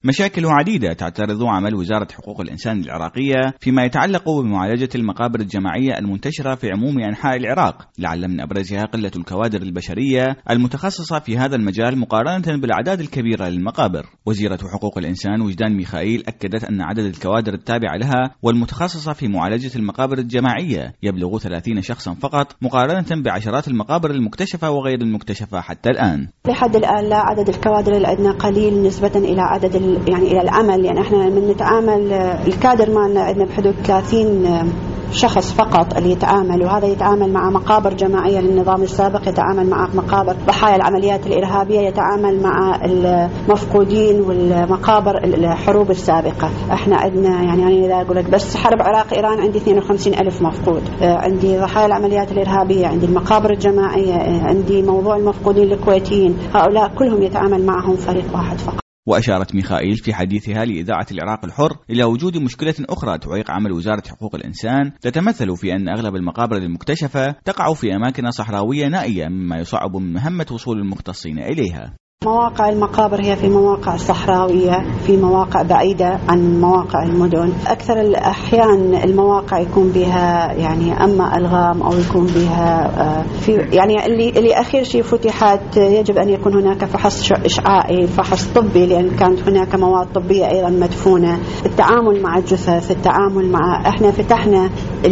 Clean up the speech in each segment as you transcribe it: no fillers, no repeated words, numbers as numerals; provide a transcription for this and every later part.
مشاكل عديدة تعترض عمل وزارة حقوق الإنسان العراقية فيما يتعلق بمعالجة المقابر الجماعية المنتشرة في عموم أنحاء العراق، لعل من أبرزها قلة الكوادر البشرية المتخصصة في هذا المجال مقارنة بالأعداد الكبيرة للمقابر. وزيرة حقوق الإنسان وجدان ميخائيل أكدت أن عدد الكوادر التابعة لها والمتخصصة في معالجة المقابر الجماعية يبلغ 30 شخصا فقط، مقارنة بعشرات المقابر المكتشفة وغير المكتشفة حتى الآن. لحد الآن لا، عدد الكوادر اللي عندنا قليل نسبة إلى عدد إلى العمل. يعني احنا من نتعامل الكادر مالنا عندنا بحدود 30 شخص فقط اللي يتعامل، وهذا يتعامل مع مقابر جماعية للنظام السابق، يتعامل مع مقابر ضحايا العمليات الإرهابية، يتعامل مع المفقودين والمقابر الحروب السابقة. احنا عندنا يعني إذا أقول لك بس حرب عراق إيران عندي 52,000 مفقود، عندي ضحايا العمليات الإرهابية، عندي المقابر الجماعية، عندي موضوع المفقودين الكويتيين، هؤلاء كلهم يتعامل معهم فريق واحد فقط. وأشارت ميخائيل في حديثها لإذاعة العراق الحر إلى وجود مشكلة أخرى تعيق عمل وزارة حقوق الإنسان، تتمثل في أن أغلب المقابر المكتشفة تقع في أماكن صحراوية نائية، مما يصعب من مهمة وصول المختصين إليها. مواقع المقابر هي في مواقع صحراوية، في مواقع بعيدة عن مواقع المدن. أكثر الأحيان المواقع يكون بها يعني أما ألغام أو يكون بها في يعني اللي أخير شيء فتحت يجب أن يكون هناك فحص إشعاعي، فحص طبي، لأن كانت هناك مواد طبية أيضا مدفونة. التعامل مع الجثث، التعامل مع إحنا فتحنا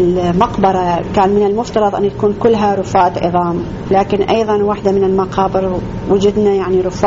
المقبرة كان من المفترض أن تكون كلها رفات عظام، لكن أيضا واحدة من المقابر وجدنا يعني رفات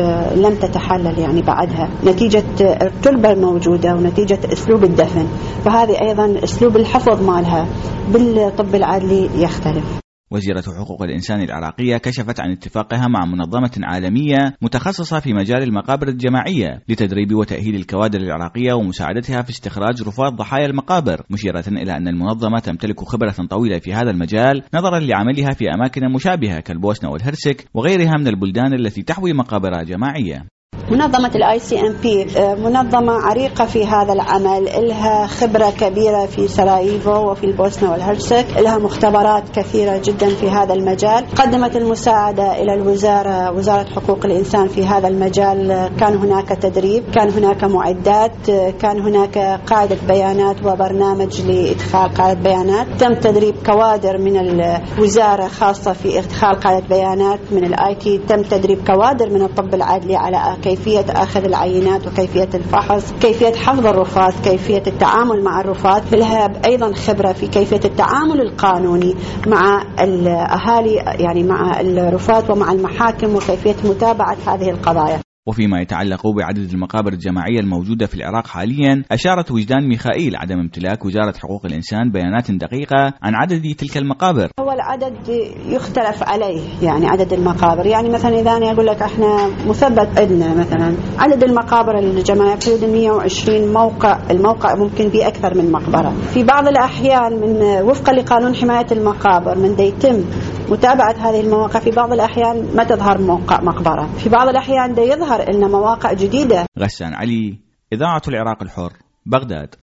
لم تتحلل يعني بعدها نتيجة التربة الموجودة ونتيجة أسلوب الدفن، فهذه أيضا أسلوب الحفظ مالها بالطب العدلي يختلف. وزيرة حقوق الإنسان العراقية كشفت عن اتفاقها مع منظمة عالمية متخصصة في مجال المقابر الجماعية لتدريب وتأهيل الكوادر العراقية ومساعدتها في استخراج رفات ضحايا المقابر، مشيرة إلى أن المنظمة تمتلك خبرة طويلة في هذا المجال نظرا لعملها في أماكن مشابهة كالبوسنة والهرسك وغيرها من البلدان التي تحوي مقابر جماعية. منظمة ICMP منظمة عريقة في هذا العمل، لها خبرة كبيرة في سراييفو وفي البوسنة والهرسك، لها مختبرات كثيرة جدا في هذا المجال. قدمت المساعدة إلى وزارة حقوق الإنسان في هذا المجال. كان هناك تدريب، كان هناك معدات، كان هناك قاعدة بيانات وبرنامج لإدخال قاعدة بيانات. تم تدريب كوادر من الوزارة خاصة في إدخال قاعدة بيانات من الIT. تم تدريب كوادر من الطب العدلي على كيفية أخذ العينات وكيفية الفحص، كيفية حفظ الرفات، كيفية التعامل مع الرفات. لها أيضا خبرة في كيفية التعامل القانوني مع الأهالي، يعني مع الرفات ومع المحاكم، وكيفية متابعة هذه القضايا. وفيما يتعلق بعدد المقابر الجماعية الموجودة في العراق حاليا، أشارت وجدان ميخائيل عدم امتلاك وزارة حقوق الإنسان بيانات دقيقة عن عدد تلك المقابر. هو العدد يختلف عليه، يعني عدد المقابر، يعني مثلا إذا أنا أقول لك إحنا مثبت عندنا مثلا عدد المقابر الجماعية في 120 موقع، الموقع ممكن به أكثر من مقبرة. في بعض الأحيان من وفقا لقانون حماية المقابر من يتم متابعة هذه المواقع، في بعض الأحيان ما تظهر موقع مقبرة، في بعض الأحيان يظهر لنا مواقع جديدة. غسان علي، إذاعة العراق الحر، بغداد.